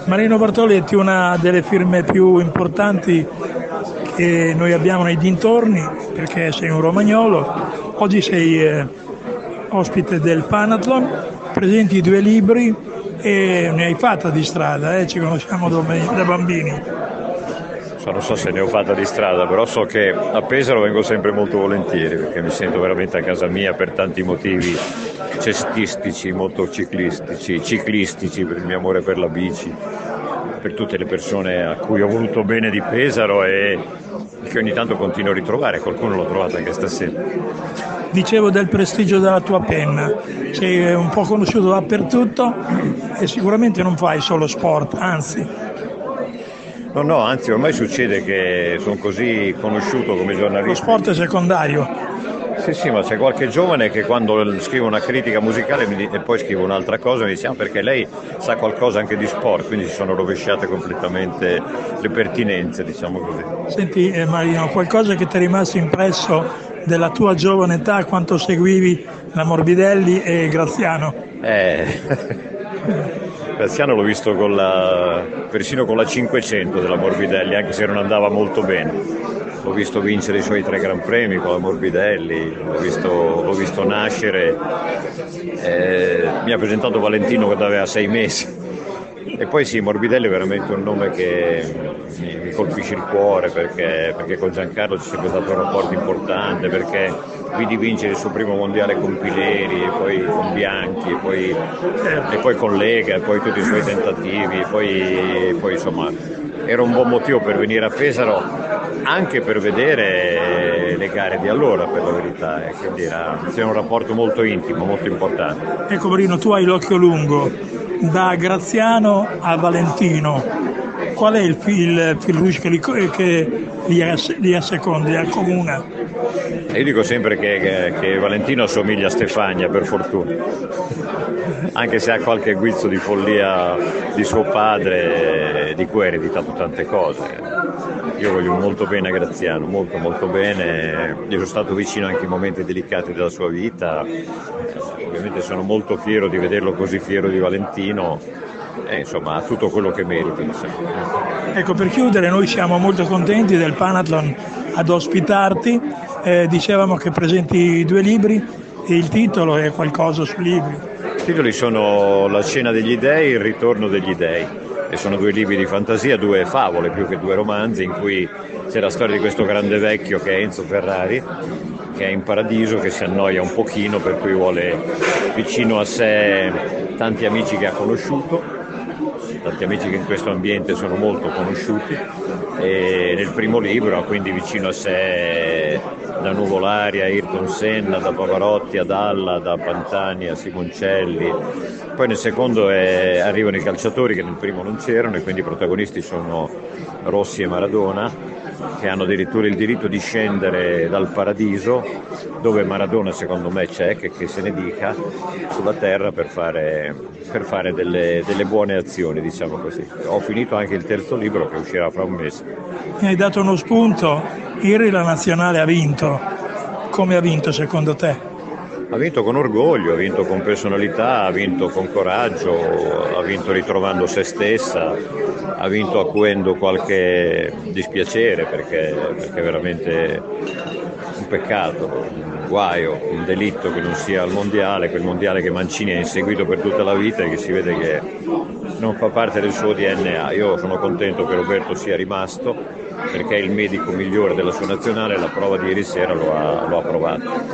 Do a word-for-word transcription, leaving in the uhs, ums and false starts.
Marino Bartoletti, una delle firme più importanti che noi abbiamo nei dintorni, perché sei un romagnolo. Oggi sei eh, ospite del Panathlon, presenti due libri e ne hai fatta di strada, eh? Ci conosciamo da da bambini. Non so se ne ho fatta di strada, però so che a Pesaro vengo sempre molto volentieri perché mi sento veramente a casa mia per tanti motivi cestistici, motociclistici, ciclistici, per il mio amore per la bici, per tutte le persone a cui ho voluto bene di Pesaro e che ogni tanto continuo a ritrovare, qualcuno l'ho trovato anche stasera. Dicevo del prestigio della tua penna, sei un po' conosciuto dappertutto e sicuramente non fai solo sport, anzi. No, no, anzi ormai succede che sono così conosciuto come giornalista. Lo sport è secondario. Sì, sì, ma c'è qualche giovane che quando scrive una critica musicale mi, e poi scrive un'altra cosa mi dice ah, perché lei sa qualcosa anche di sport, quindi si sono rovesciate completamente le pertinenze, diciamo così. Senti eh, Marino, qualcosa che ti è rimasto impresso della tua giovane età quando seguivi la Morbidelli e Graziano? Eh... Graziano l'ho visto con la, persino con la cinquecento della Morbidelli, anche se non andava molto bene. L'ho visto vincere i suoi tre Gran Premi con la Morbidelli, l'ho visto, l'ho visto nascere, eh, mi ha presentato Valentino quando aveva sei mesi. E poi sì, Morbidelli è veramente un nome che mi, mi colpisce il cuore perché, perché con Giancarlo c'è sempre stato un rapporto importante, perché vidi vincere il suo primo mondiale con Pileri, e poi con Bianchi, e poi, e poi con Lega, e poi tutti i suoi tentativi, e poi, e poi insomma era un buon motivo per venire a Pesaro, anche per vedere le gare di allora, per la verità, e quindi era, c'era un rapporto molto intimo, molto importante. Ecco Marino, tu hai l'occhio lungo, da Graziano a Valentino, qual è il fil, fil rouge che li, che li, li asseconda, li accomuna? Io dico sempre che, che, che Valentino assomiglia a Stefania, per fortuna, anche se ha qualche guizzo di follia di suo padre, di cui ha ereditato tante cose. Io voglio molto bene a Graziano, molto molto bene, gli sono stato vicino anche in momenti delicati della sua vita, ovviamente sono molto fiero di vederlo così fiero di Valentino. E insomma ha tutto quello che merita. Ecco, per chiudere, noi siamo molto contenti del Panathlon ad ospitarti, eh, dicevamo che presenti due libri e il titolo è qualcosa sui libri. I titoli sono La cena degli dei e Il ritorno degli dei e sono due libri di fantasia, due favole più che due romanzi in cui c'è la storia di questo grande vecchio che è Enzo Ferrari, che è in paradiso, che si annoia un pochino, per cui vuole vicino a sé tanti amici che ha conosciuto, tanti amici che in questo ambiente sono molto conosciuti, e nel primo libro ha quindi vicino a sé da Nuvolari a Ayrton Senna, da Pavarotti a Dalla, da Pantani a Simoncelli. Poi nel secondo è, arrivano i calciatori che nel primo non c'erano e quindi i protagonisti sono Rossi e Maradona, che hanno addirittura il diritto di scendere dal paradiso, dove Maradona secondo me c'è, che, che se ne dica, sulla terra per fare, per fare delle, delle buone azioni, diciamo così. Ho finito anche il terzo libro che uscirà fra un mese. Mi hai dato uno spunto, ieri la nazionale ha vinto, come ha vinto secondo te? Ha vinto con orgoglio, ha vinto con personalità, ha vinto con coraggio, ha vinto ritrovando se stessa, ha vinto acuendo qualche dispiacere perché, perché è veramente un peccato, un guaio, un delitto che non sia al mondiale, quel mondiale che Mancini ha inseguito per tutta la vita e che si vede che non fa parte del suo D N A. Io sono contento che Roberto sia rimasto perché è il medico migliore della sua nazionale, la prova di ieri sera lo ha, lo ha provato.